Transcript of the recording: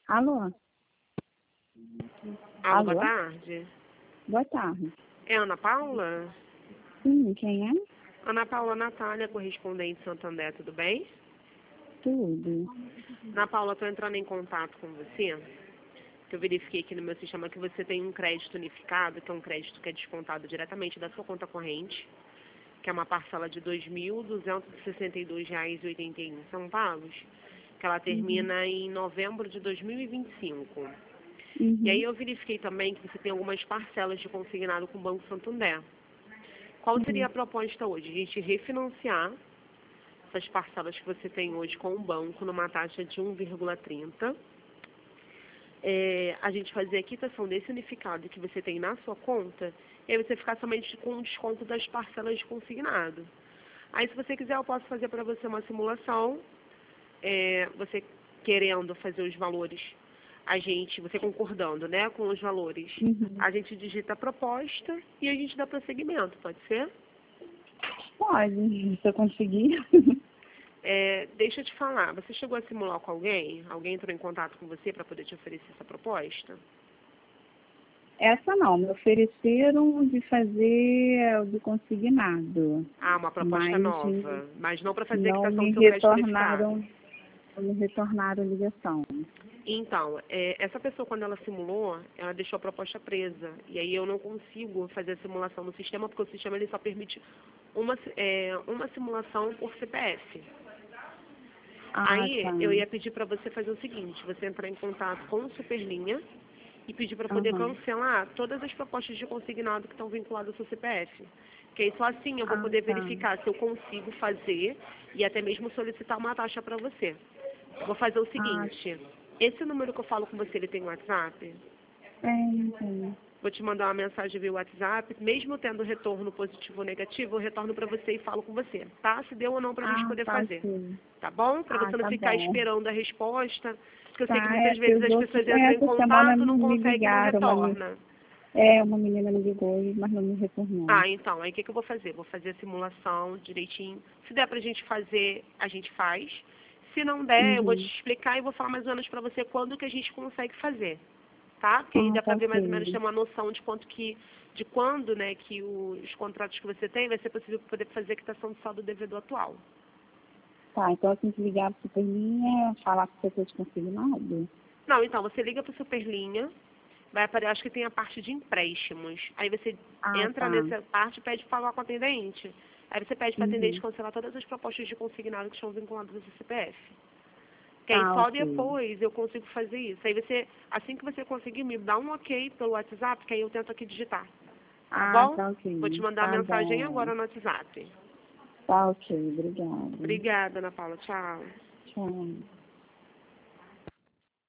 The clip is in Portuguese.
Alô? Alô, boa Alô? tarde. Boa tarde. É Ana Paula? Sim, quem é? Ana Paula Natália, correspondente Santander, tudo bem? Tudo. Ana Paula, estou entrando em contato com você, que eu verifiquei aqui no meu sistema que você tem um crédito unificado, que é um crédito que é descontado diretamente da sua conta corrente, que é uma parcela de R$ 2.262,81, que ela termina em novembro de 2025. E aí Uhum. eu verifiquei também que você tem algumas parcelas de consignado com o Banco Santander. Qual seria a proposta hoje? A gente refinanciar essas parcelas que você tem hoje com o banco numa taxa de 1,30. A gente fazer a quitação desse unificado que você tem na sua conta e aí você ficar somente com o desconto das parcelas de consignado. Aí, se você quiser, eu posso fazer para você uma simulação. Você querendo fazer os valores, você concordando, né, com os valores, Uhum. a gente digita a proposta e a gente dá prosseguimento, pode ser? Pode, se eu conseguir. Deixa eu te falar, você chegou a simular com alguém? Alguém entrou em contato com você para poder te oferecer essa proposta? Essa não, me ofereceram de fazer do consignado, Ah, uma proposta mas nova, mas não para fazer a não quitação me do seu crédito verificado. retornaram a ligação. Então, essa pessoa, quando ela simulou, ela deixou a proposta presa. E aí eu não consigo fazer a simulação no sistema, porque o sistema ele só permite uma simulação por CPF. Ah, Aí tá. eu ia pedir para você fazer o seguinte, você entrar em contato com o Superlinha e pedir para poder Aham. cancelar todas as propostas de consignado que estão vinculadas ao seu CPF. Que aí só assim eu vou Ah, poder tá. verificar se eu consigo fazer e até mesmo solicitar uma taxa para você. Vou fazer o Ah, seguinte, esse número que eu falo com você, ele tem WhatsApp? tem. Vou te mandar uma mensagem via WhatsApp, mesmo tendo retorno positivo ou negativo, eu retorno para você e falo com você, tá? Se deu ou não para a gente Ah, poder tá, fazer, sim. tá bom? Para Ah, você não tá ficar bom. esperando a resposta, porque eu sei que Tá, muitas que vezes os as outros, pessoas entram em essa semana contato, não me conseguem e não ligaram, retorna. uma menina me ligou, mas não me retornou. Ah, então, aí o que eu vou fazer? Vou fazer a simulação direitinho. Se der pra gente fazer, a gente faz. Se não der, eu vou te Uhum. explicar e vou falar mais ou menos pra você quando que a gente consegue fazer. Tá? Porque aí Ah, dá tá pra ver mais ou menos, ter ok. uma noção de quando, né, que os contratos que você tem vai ser possível poder fazer a quitação do saldo devedor atual. Tá, então assim que ligar para Superlinha, falar com você de consignado? Não, então, você liga pro Superlinha, vai aparecer, acho que tem a parte de empréstimos. Aí você Ah, entra tá. nessa parte e pede para falar com o atendente. Aí você pede para o atendente Uhum. cancelar todas as propostas de consignado que estão vinculadas ao seu CPF. Que aí Tá, só ok. depois eu consigo fazer isso. Aí você, assim que você conseguir, me dá um ok pelo WhatsApp, que aí eu tento aqui digitar. Tá Ah, bom? tá Vou te ok. mandar a Tá mensagem bom. agora no WhatsApp. Tá ok, obrigada. Obrigada, Ana Paula. Tchau. Tchau.